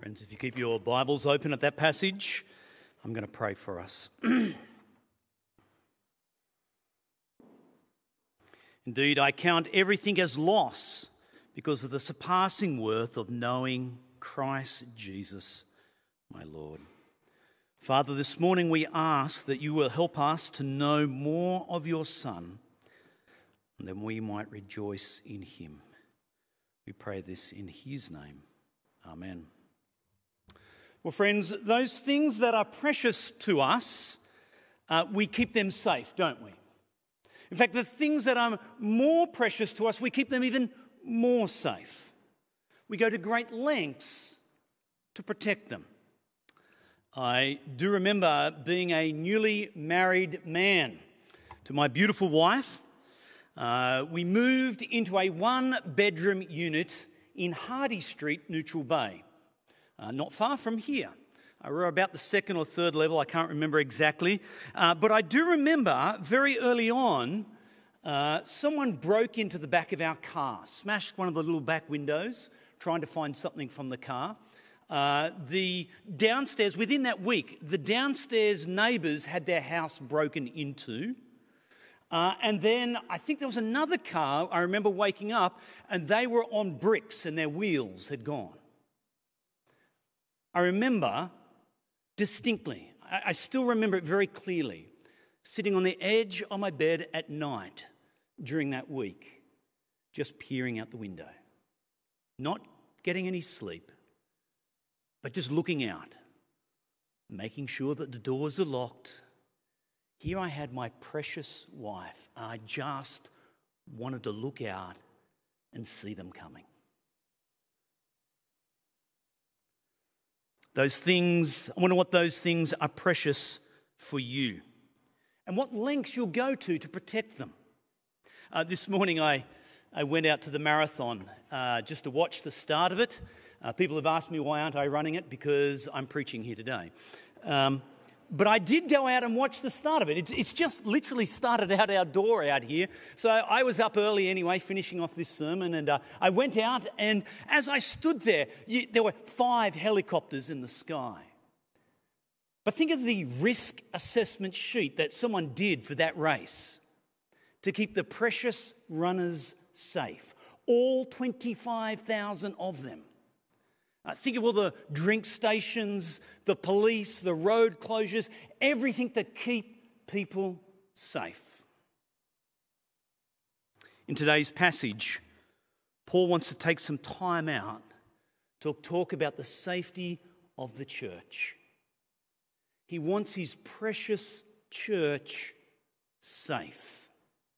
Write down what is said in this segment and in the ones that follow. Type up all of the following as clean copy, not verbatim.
Friends, if you keep your Bibles open at that passage, I'm going to pray for us. Indeed, I count everything as loss because of the surpassing worth of knowing Christ Jesus, my Lord. Father, this morning we ask that you will help us to know more of your Son, and then we might rejoice in him. We pray this in his name. Amen. Well, friends, those things that are precious to us, we keep them safe, don't we? In fact, the things that are more precious to us, we keep them even more safe. We go to great lengths to protect them. I do remember being a newly married man to my beautiful wife. We moved into a one-bedroom unit in Hardy Street, Neutral Bay. Not far from here. We were about the second or third level, I can't remember exactly. But I do remember very early on, someone broke into the back of our car, smashed one of the little back windows, trying to find something from the car. The downstairs, within that week, the downstairs neighbours had their house broken into. And then I think there was another car, I remember waking up, and they were on bricks and their wheels had gone. I remember distinctly, I still remember it very clearly, sitting on the edge of my bed at night during that week, just peering out the window, not getting any sleep, but just looking out, making sure that the doors are locked. Here I had my precious wife. I just wanted to look out and see them coming. Those things, I wonder what those things are precious for you and what lengths you'll go to protect them. This morning I went out to the marathon just to watch the start of it. People have asked me why aren't I running it, because I'm preaching here today. But I did go out and watch the start of it. It's just literally started out our door out here. So I was up early anyway, finishing off this sermon, and I went out, and as I stood there, there were 5 helicopters in the sky. But think of the risk assessment sheet that someone did for that race to keep the precious runners safe, all 25,000 of them. Think of all the drink stations, the police, the road closures, everything to keep people safe. In today's passage, Paul wants to take some time out to talk about the safety of the church. He wants his precious church safe.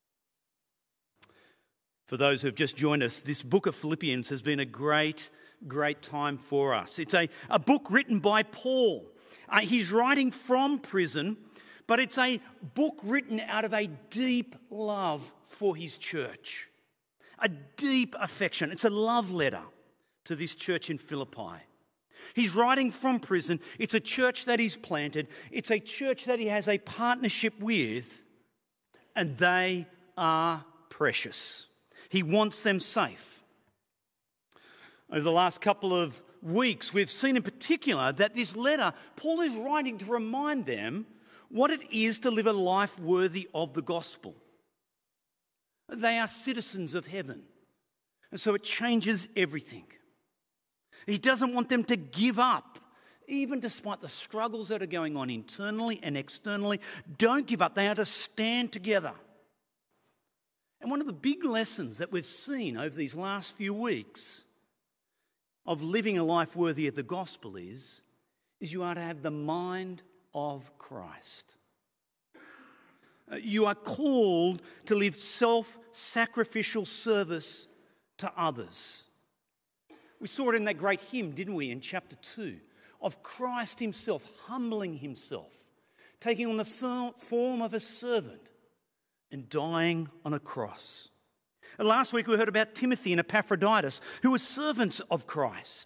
For those who have just joined us, this book of Philippians has been a great time for us. It's a book written by Paul. He's writing from prison, but it's a book written out of a deep love for his church, a deep affection. It's a love letter to this church in Philippi. He's writing from prison. It's a church that he's planted. It's a church that he has a partnership with, and they are precious. He wants them safe. Over the last couple of weeks, we've seen in particular that this letter, Paul is writing to remind them what it is to live a life worthy of the gospel. They are citizens of heaven, and so it changes everything. He doesn't want them to give up, even despite the struggles that are going on internally and externally. Don't give up. They are to stand together. And one of the big lessons that we've seen over these last few weeks of living a life worthy of the gospel is you are to have the mind of Christ. You are called to live self-sacrificial service to others. We saw it in that great hymn, didn't we, in chapter 2, of Christ himself humbling himself, taking on the form of a servant and dying on a cross. And last week we heard about Timothy and Epaphroditus, who were servants of Christ.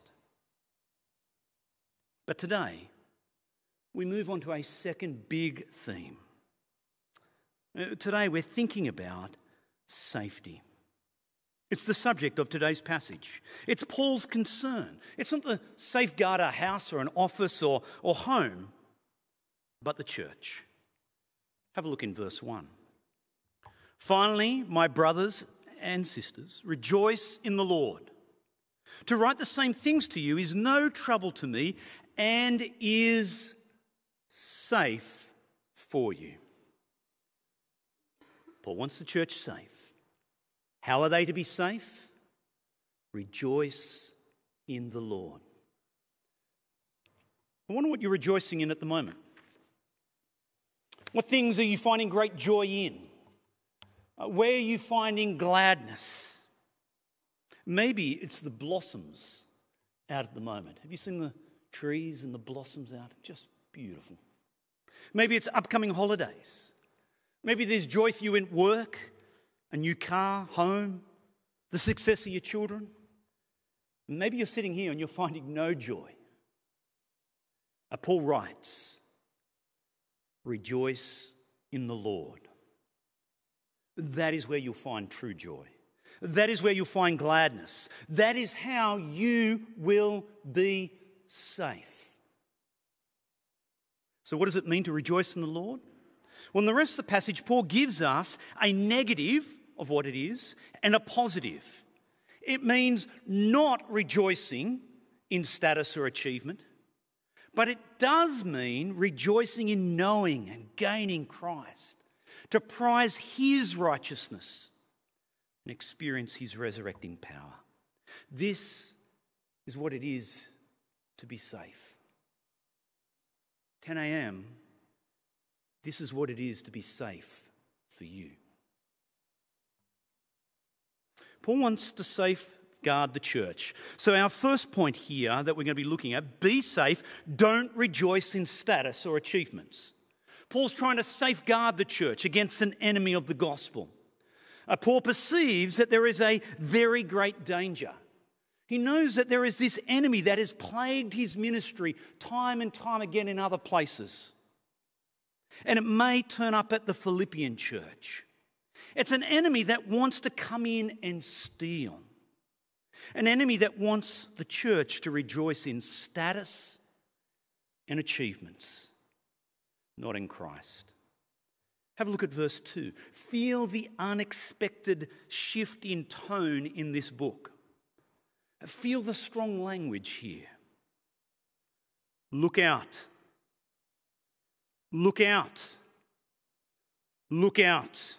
But today we move on to a second big theme. Today we're thinking about safety. It's the subject of today's passage. It's Paul's concern. It's not to safeguard a house or an office or home, but the church. Have a look in verse 1. Finally, my brothers and sisters, rejoice in the Lord. To write the same things to you is no trouble to me and is safe for you. Paul wants the church safe. How are they to be safe? Rejoice in the Lord. I wonder what you're rejoicing in at the moment. What things are you finding great joy in? Where are you finding gladness? Maybe it's the blossoms out at the moment. Have you seen the trees and the blossoms out? Just beautiful. Maybe it's upcoming holidays. Maybe there's joy for you in work, a new car, home, the success of your children. Maybe you're sitting here and you're finding no joy. Paul writes, rejoice in the Lord. That is where you'll find true joy. That is where you'll find gladness. That is how you will be safe. So what does it mean to rejoice in the Lord? Well, in the rest of the passage, Paul gives us a negative of what it is and a positive. It means not rejoicing in status or achievement, but it does mean rejoicing in knowing and gaining Christ, to prize his righteousness and experience his resurrecting power. This is what it is to be safe. 10 a.m., this is what it is to be safe for you. Paul wants to safeguard the church. So our first point here that we're going to be looking at, be safe, don't rejoice in status or achievements. Paul's trying to safeguard the church against an enemy of the gospel. Paul perceives that there is a very great danger. He knows that there is this enemy that has plagued his ministry time and time again in other places. And it may turn up at the Philippian church. It's an enemy that wants to come in and steal. An enemy that wants the church to rejoice in status and achievements, not in Christ. Have a look at verse 2. Feel the unexpected shift in tone in this book. Feel the strong language here. Look out. Look out. Look out.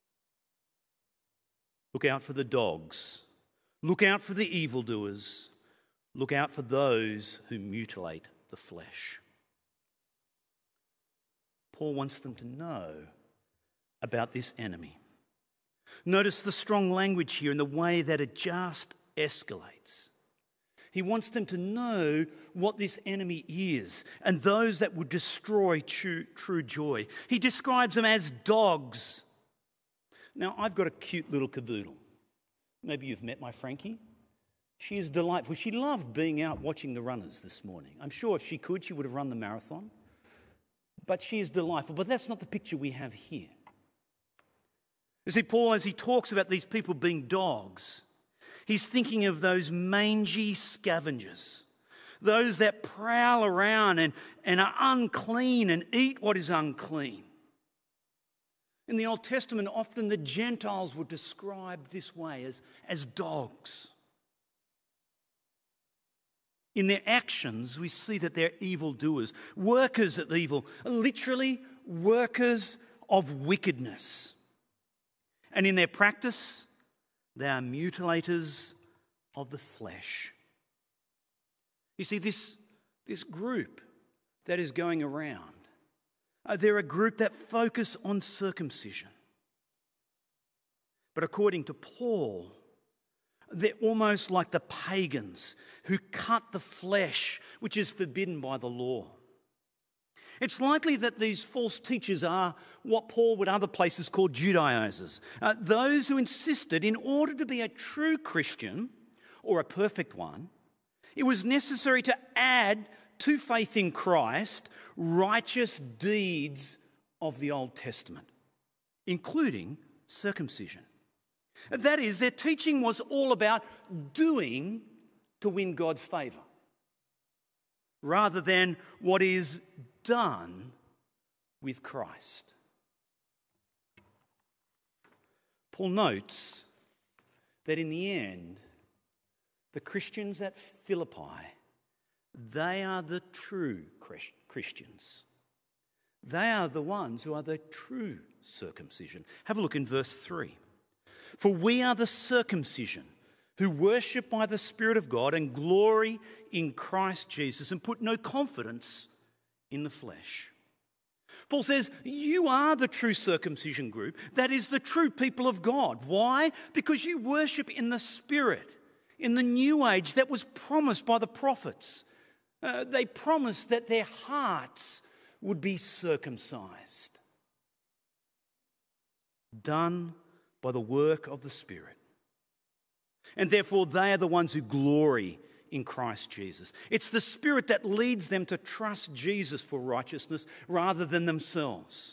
Look out for the dogs. Look out for the evildoers. Look out for those who mutilate the flesh. Paul wants them to know about this enemy. Notice the strong language here and the way that it just escalates. He wants them to know what this enemy is and those that would destroy true joy. He describes them as dogs. Now, I've got a cute little cavoodle. Maybe you've met my Frankie. She is delightful. She loved being out watching the runners this morning. I'm sure if she could, she would have run the marathon. But she is delightful. But that's not the picture we have here. You see, Paul, as he talks about these people being dogs, he's thinking of those mangy scavengers, those that prowl around and are unclean and eat what is unclean. In the Old Testament, often the Gentiles were described this way as dogs. In their actions, we see that they're evildoers, workers of evil, literally workers of wickedness. And in their practice, they are mutilators of the flesh. You see, this group that is going around, they're a group that focus on circumcision. But according to Paul, they're almost like the pagans who cut the flesh, which is forbidden by the law. It's likely that these false teachers are what Paul would other places call Judaizers, those who insisted in order to be a true Christian or a perfect one, it was necessary to add to faith in Christ righteous deeds of the Old Testament, including circumcision. That is, their teaching was all about doing to win God's favour, rather than what is done with Christ. Paul notes that in the end, the Christians at Philippi, they are the true Christians. They are the ones who are the true circumcision. Have a look in verse 3. For we are the circumcision who worship by the Spirit of God and glory in Christ Jesus and put no confidence in the flesh. Paul says, you are the true circumcision group. That is the true people of God. Why? Because you worship in the Spirit, in the new age that was promised by the prophets. They promised that their hearts would be circumcised, done by the work of the Spirit. And therefore, they are the ones who glory in Christ Jesus. It's the Spirit that leads them to trust Jesus for righteousness rather than themselves.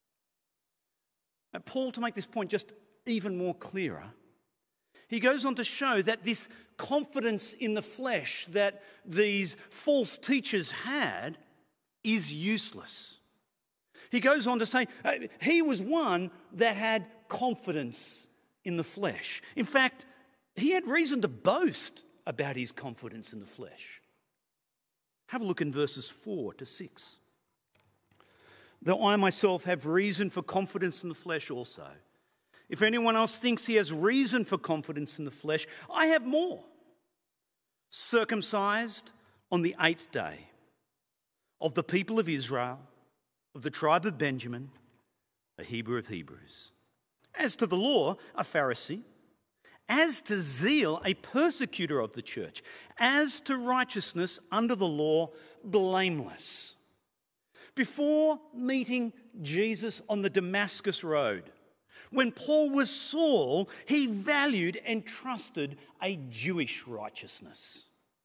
And Paul, to make this point just even more clearer, he goes on to show that this confidence in the flesh that these false teachers had is useless. He goes on to say he was one that had confidence in the flesh. In fact, he had reason to boast about his confidence in the flesh. Have a look in verses 4 to 6. Though I myself have reason for confidence in the flesh also. If anyone else thinks he has reason for confidence in the flesh, I have more. Circumcised on the 8th day, of the people of Israel, of the tribe of Benjamin, a Hebrew of Hebrews. As to the law, a Pharisee. As to zeal, a persecutor of the church. As to righteousness under the law, blameless. Before meeting Jesus on the Damascus road, when Paul was Saul, he valued and trusted a Jewish righteousness.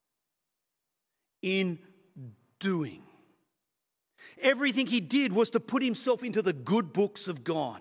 In doing. Everything he did was to put himself into the good books of God.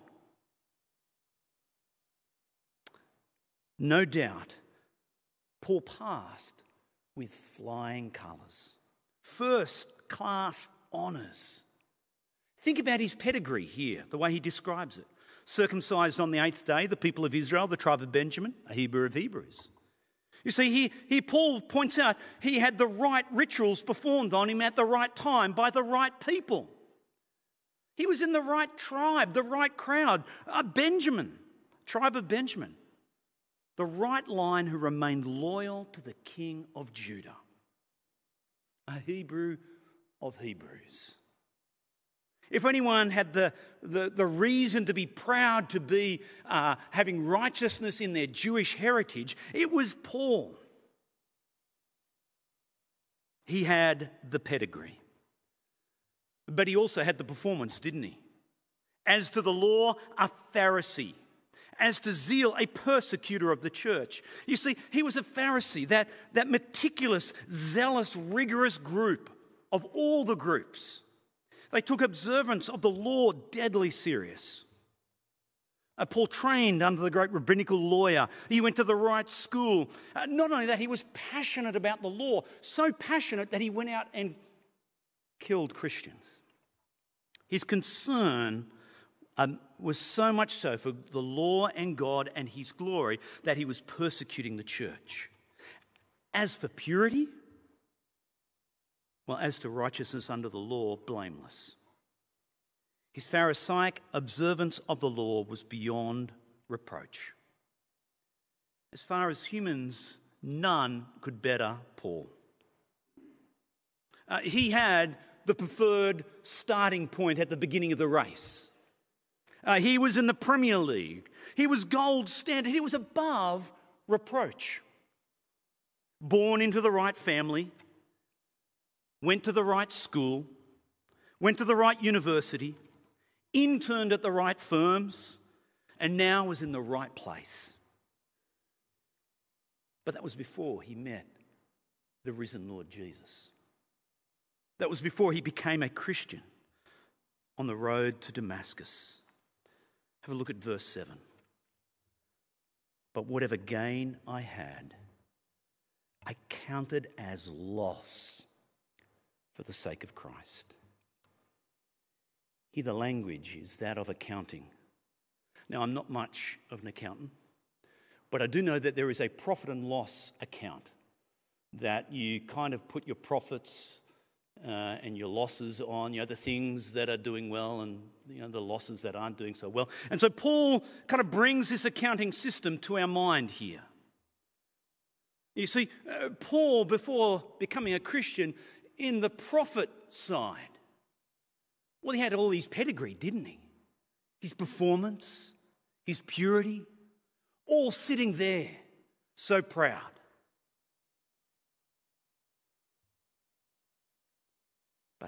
No doubt, Paul passed with flying colours. First-class honours. Think about his pedigree here, the way he describes it. Circumcised on the 8th day, the people of Israel, the tribe of Benjamin, a Hebrew of Hebrews. You see, here Paul points out he had the right rituals performed on him at the right time by the right people. He was in the right tribe, the right crowd, Benjamin, tribe of Benjamin. The right line who remained loyal to the King of Judah, a Hebrew of Hebrews. If anyone had the reason to be proud to be having righteousness in their Jewish heritage, it was Paul. He had the pedigree. But he also had the performance, didn't he? As to the law, a Pharisee. As to zeal, a persecutor of the church. You see, he was a Pharisee, that meticulous, zealous, rigorous group of all the groups. They took observance of the law deadly serious. Paul trained under the great rabbinical lawyer. He went to the right school. Not only that, he was passionate about the law, so passionate that he went out and killed Christians. His concern was so much so for the law and God and his glory that he was persecuting the church. As for purity, well, as to righteousness under the law, blameless. His Pharisaic observance of the law was beyond reproach. As far as humans, none could better Paul. He had the preferred starting point at the beginning of the race. He was in the Premier League. He was gold standard. He was above reproach. Born into the right family, went to the right school, went to the right university, interned at the right firms, and now was in the right place. But that was before he met the risen Lord Jesus. That was before he became a Christian on the road to Damascus. Have a look at verse 7. But whatever gain I had, I counted as loss for the sake of Christ. Here the language is that of accounting. Now, I'm not much of an accountant, but I do know that there is a profit and loss account that you kind of put your profits and your losses on, the things that are doing well and the losses that aren't doing so well. And so Paul kind of brings this accounting system to our mind here. You see, Paul, before becoming a Christian, in the profit side, well, he had all his pedigree, didn't he? His performance, his purity, all sitting there, so proud. But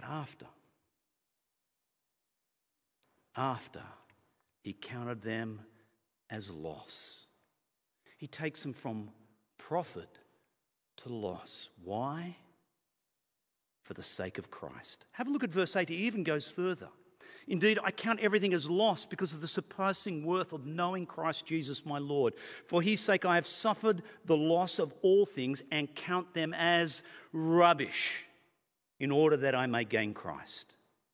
after he counted them as loss, he takes them from profit to loss. Why? For the sake of Christ. Have a look at verse 8. He even goes further. Indeed, I count everything as loss because of the surpassing worth of knowing Christ Jesus my Lord. For his sake I have suffered the loss of all things and count them as rubbish in order that I may gain Christ.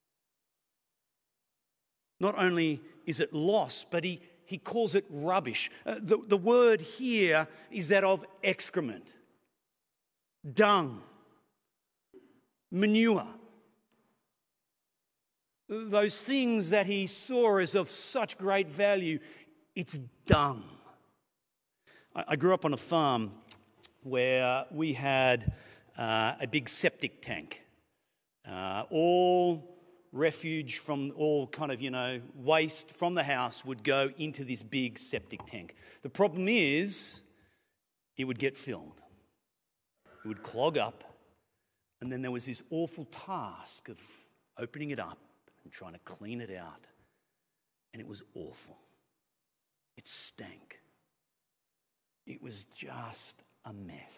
Not only is it loss, but he calls it rubbish. The word here is that of excrement, dung, manure. Those things that he saw as of such great value, it's dung. I grew up on a farm where we had a big septic tank. All refuge from all kind of, waste from the house would go into this big septic tank. The problem is it would get filled. It would clog up, and then there was this awful task of opening it up and trying to clean it out. And it was awful. It stank. It was just a mess.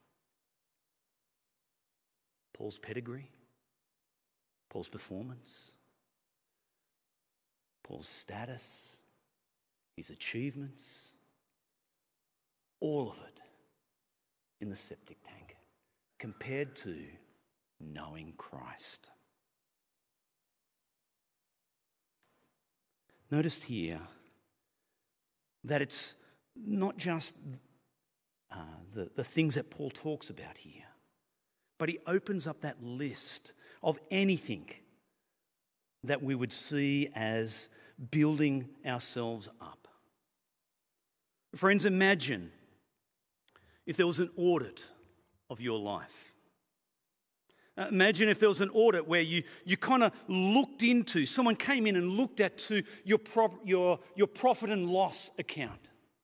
Paul's pedigree, Paul's performance, Paul's status, his achievements, all of it in the septic tank compared to knowing Christ. Notice here that it's not just the things that Paul talks about here, but he opens up that list of anything that we would see as building ourselves up. Friends, imagine if there was an audit of your life. Imagine if there was an audit where you kind of looked into, someone came in and looked at to your profit and loss account.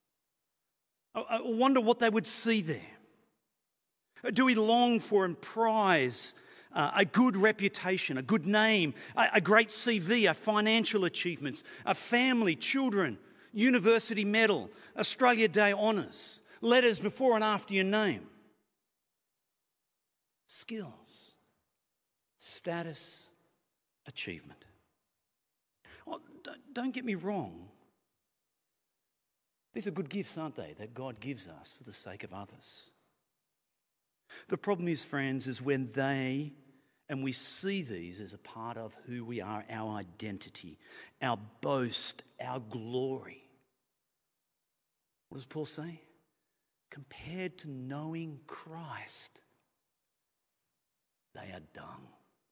I wonder what they would see there. Do we long for and prize a good reputation, a good name, a great CV, a financial achievements, a family, children, university medal, Australia Day honours, letters before and after your name, skills, status, achievement? Oh, don't get me wrong. These are good gifts, aren't they, that God gives us for the sake of others. The problem is, friends, is when and we see these as a part of who we are, our identity, our boast, our glory. What does Paul say? Compared to knowing Christ, they are dung.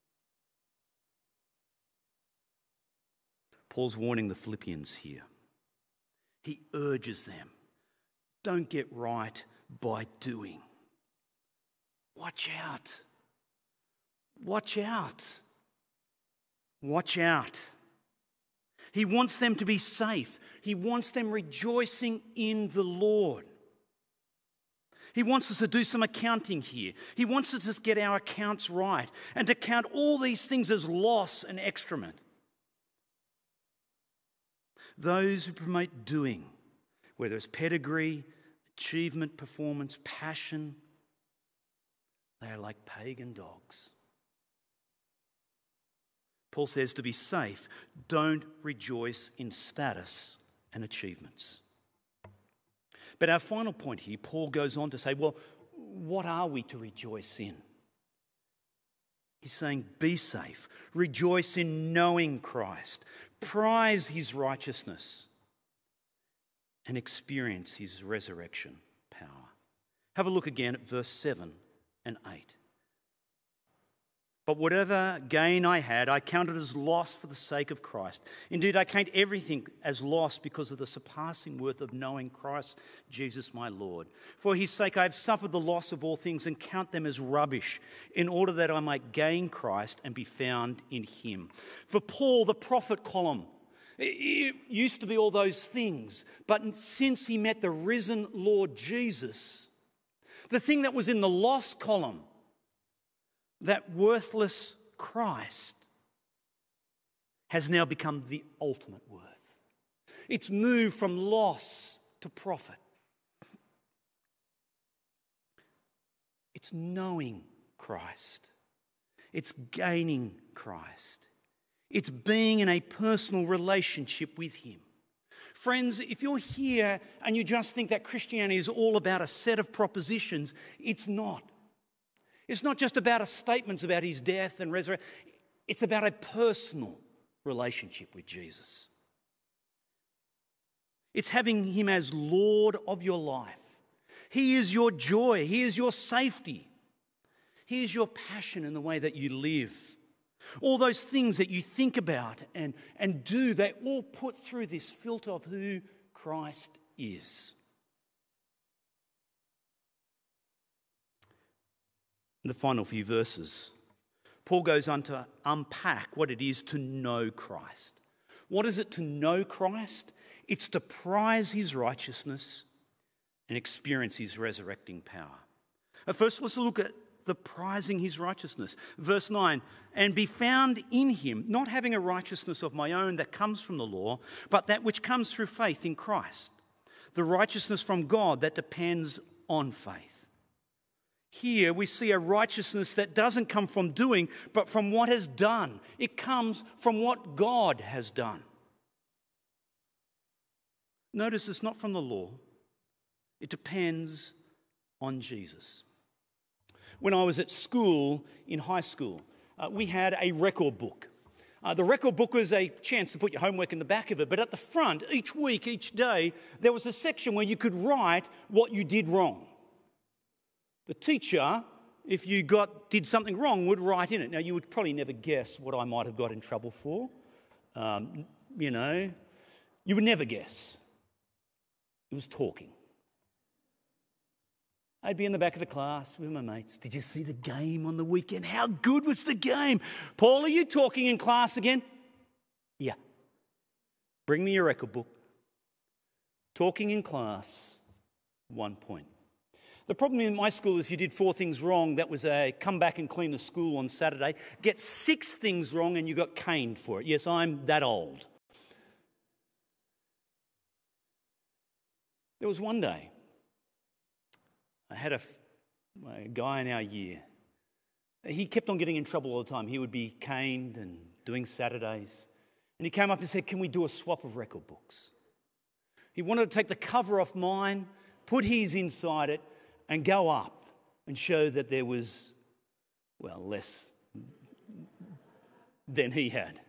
Paul's warning the Philippians here. He urges them, don't get right by doing. Watch out. Watch out. Watch out. He wants them to be safe. He wants them rejoicing in the Lord. He wants us to do some accounting here. He wants us to get our accounts right and to count all these things as loss and excrement. Those who promote doing, whether it's pedigree, achievement, performance, passion, they are like pagan dogs. Paul says to be safe, don't rejoice in status and achievements. But our final point here, Paul goes on to say, well, what are we to rejoice in? He's saying, be safe. Rejoice in knowing Christ. Prize his righteousness and experience his resurrection power. Have a look again at verse 7 and 8. But whatever gain I had, I counted as loss for the sake of Christ. Indeed, I count everything as loss because of the surpassing worth of knowing Christ Jesus my Lord. For his sake I have suffered the loss of all things and count them as rubbish, in order that I might gain Christ and be found in him. For Paul, the prophet column, it used to be all those things. But since he met the risen Lord Jesus, the thing that was in the loss column, that worthless Christ, has now become the ultimate worth. It's moved from loss to profit. It's knowing Christ. It's gaining Christ. It's being in a personal relationship with him. Friends, if you're here and you just think that Christianity is all about a set of propositions, it's not. It's not just about statements about his death and resurrection. It's about a personal relationship with Jesus. It's having him as Lord of your life. He is your joy. He is your safety. He is your passion in the way that you live. All those things that you think about and do, they all put through this filter of who Christ is. In the final few verses, Paul goes on to unpack what it is to know Christ. What is it to know Christ? It's to prize his righteousness and experience his resurrecting power. First, let's look at the prizing his righteousness. Verse 9, and be found in him, not having a righteousness of my own that comes from the law, but that which comes through faith in Christ, the righteousness from God that depends on faith. Here we see a righteousness that doesn't come from doing, but from what is done. It comes from what God has done. Notice it's not from the law. It depends on Jesus. When I was at school, in high school, we had a record book. The record book was a chance to put your homework in the back of it, but at the front, each week, each day, there was a section where you could write what you did wrong. The teacher, if you did something wrong, would write in it. Now, you would probably never guess what I might have got in trouble for. You would never guess. It was talking. I'd be in the back of the class with my mates. Did you see the game on the weekend? How good was the game? Paul, are you talking in class again? Yeah. Bring me your record book. Talking in class, 1 point. The problem in my school is you did 4 things wrong. That was a come back and clean the school on Saturday. Get 6 things wrong and you got caned for it. Yes, I'm that old. There was one day, I had a guy in our year. He kept on getting in trouble all the time. He would be caned and doing Saturdays. And he came up and said, can we do a swap of record books? He wanted to take the cover off mine, put his inside it, and go up and show that there was, less than he had.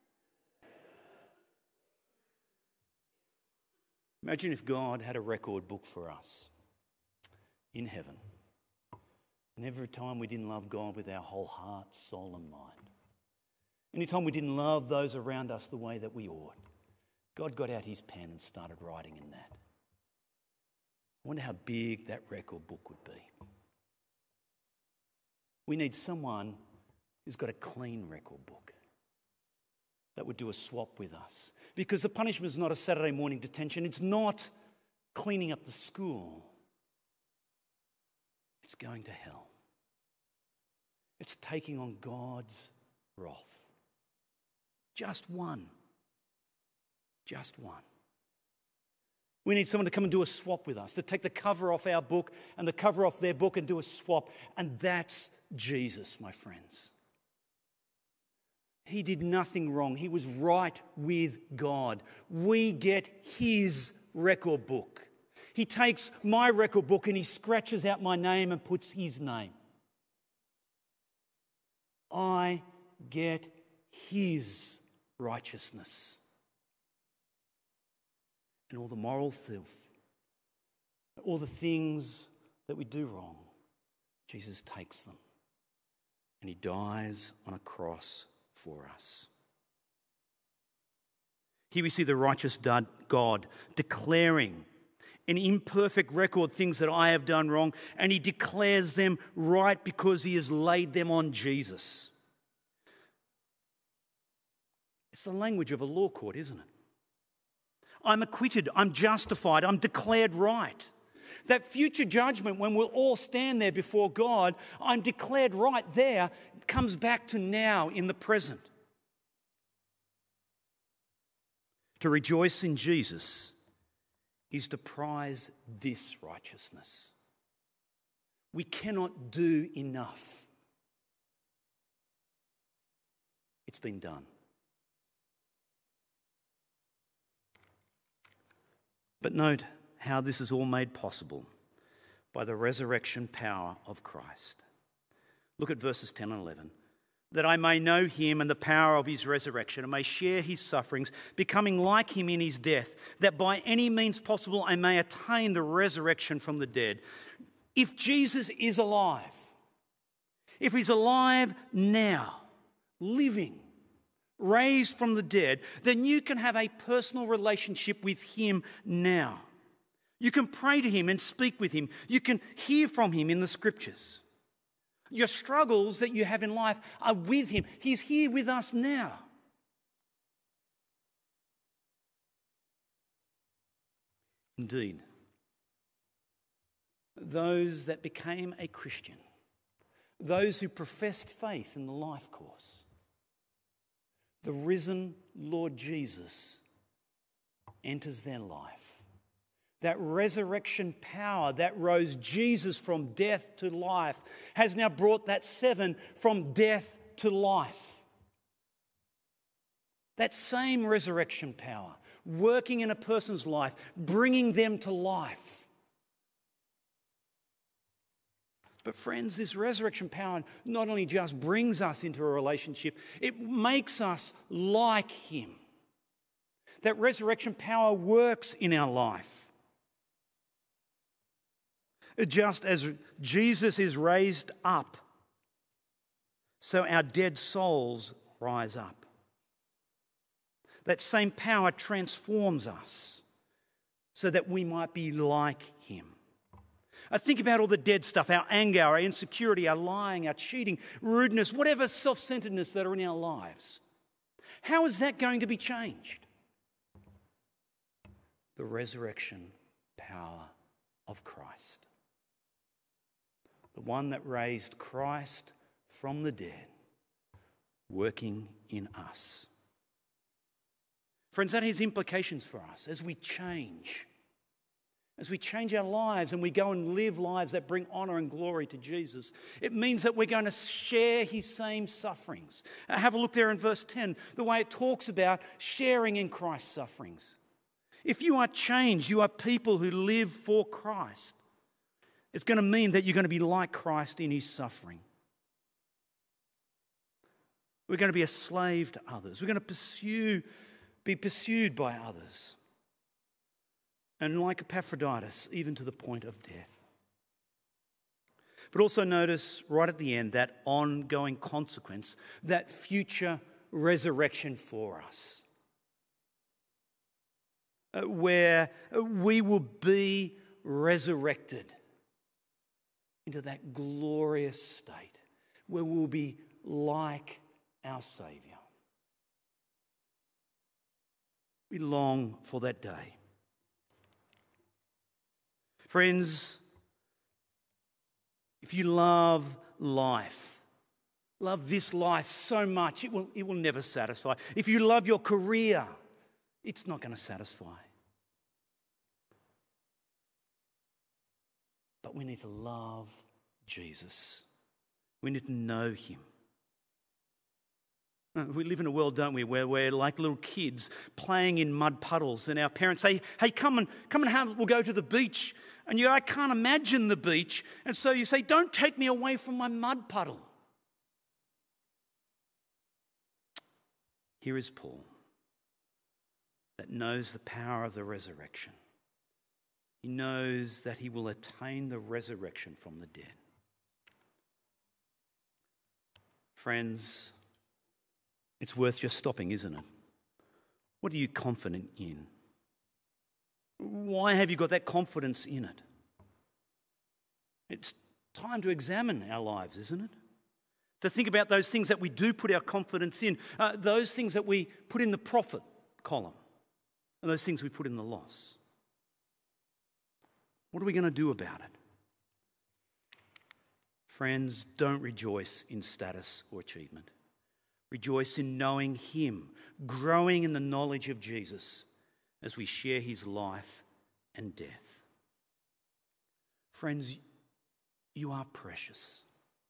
Imagine if God had a record book for us in heaven. And every time we didn't love God with our whole heart, soul and mind, anytime we didn't love those around us the way that we ought, God got out his pen and started writing in that. I wonder how big that record book would be. We need someone who's got a clean record book that would do a swap with us. Because the punishment is not a Saturday morning detention. It's not cleaning up the school. It's going to hell. It's taking on God's wrath. Just one. Just one. We need someone to come and do a swap with us, to take the cover off our book and the cover off their book and do a swap. And that's Jesus, my friends. He did nothing wrong. He was right with God. We get his record book. He takes my record book and he scratches out my name and puts his name. I get his righteousness. And all the moral filth, all the things that we do wrong, Jesus takes them. And he dies on a cross for us. Here we see the righteous God declaring an imperfect record, things that I have done wrong, and he declares them right because he has laid them on Jesus. It's the language of a law court, isn't it? I'm acquitted, I'm justified, I'm declared right. That future judgment, when we'll all stand there before God, I'm declared right there, comes back to now in the present. To rejoice in Jesus is to prize this righteousness. We cannot do enough. It's been done. But note how this is all made possible by the resurrection power of Christ. Look at verses 10 and 11. That I may know him and the power of his resurrection, and may share his sufferings, becoming like him in his death, that by any means possible I may attain the resurrection from the dead. If Jesus is alive, if he's alive now, living, raised from the dead, then you can have a personal relationship with him now. You can pray to him and speak with him. You can hear from him in the scriptures. Your struggles that you have in life are with him. He's here with us now. Indeed, those that became a Christian, those who professed faith in the life course, the risen Lord Jesus enters their life. That resurrection power that rose Jesus from death to life has now brought that seven from death to life. That same resurrection power working in a person's life, bringing them to life. But friends, this resurrection power not only just brings us into a relationship, it makes us like him. That resurrection power works in our life. Just as Jesus is raised up, so our dead souls rise up. That same power transforms us so that we might be like him. I think about all the dead stuff, our anger, our insecurity, our lying, our cheating, rudeness, whatever self-centeredness that are in our lives. How is that going to be changed? The resurrection power of Christ. The one that raised Christ from the dead, working in us. Friends, that has implications for us as we change. As we change our lives and we go and live lives that bring honour and glory to Jesus, it means that we're going to share his same sufferings. Have a look there in verse 10, the way it talks about sharing in Christ's sufferings. If you are changed, you are people who live for Christ. It's going to mean that you're going to be like Christ in his suffering. We're going to be a slave to others. We're going to be pursued by others. And like Epaphroditus, even to the point of death. But also notice right at the end that ongoing consequence, that future resurrection for us. Where we will be resurrected into that glorious state where we'll be like our Saviour. We long for that day. Friends, if you love life, love this life so much, it will never satisfy. If you love your career, it's not going to satisfy. But we need to love Jesus. We need to know him. We live in a world, don't we, where we're like little kids playing in mud puddles, and our parents say, hey, come and we'll go to the beach. And you go, I can't imagine the beach. And so you say, don't take me away from my mud puddle. Here is Paul, that knows the power of the resurrection. He knows that he will attain the resurrection from the dead. Friends, it's worth just stopping, isn't it? What are you confident in? Why have you got that confidence in it? It's time to examine our lives, isn't it? To think about those things that we do put our confidence in, those things that we put in the profit column, and those things we put in the loss. What are we going to do about it? Friends, don't rejoice in status or achievement. Rejoice in knowing Him, growing in the knowledge of Jesus as we share His life and death. Friends, you are precious.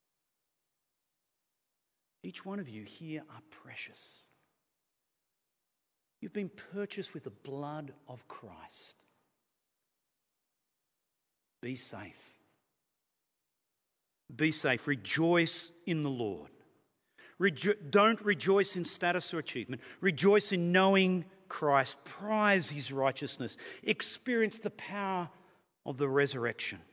Each one of you here are precious. You've been purchased with the blood of Christ. Be safe. Be safe. Rejoice in the Lord. Don't rejoice in status or achievement. Rejoice in knowing Christ. Prize His righteousness. Experience the power of the resurrection.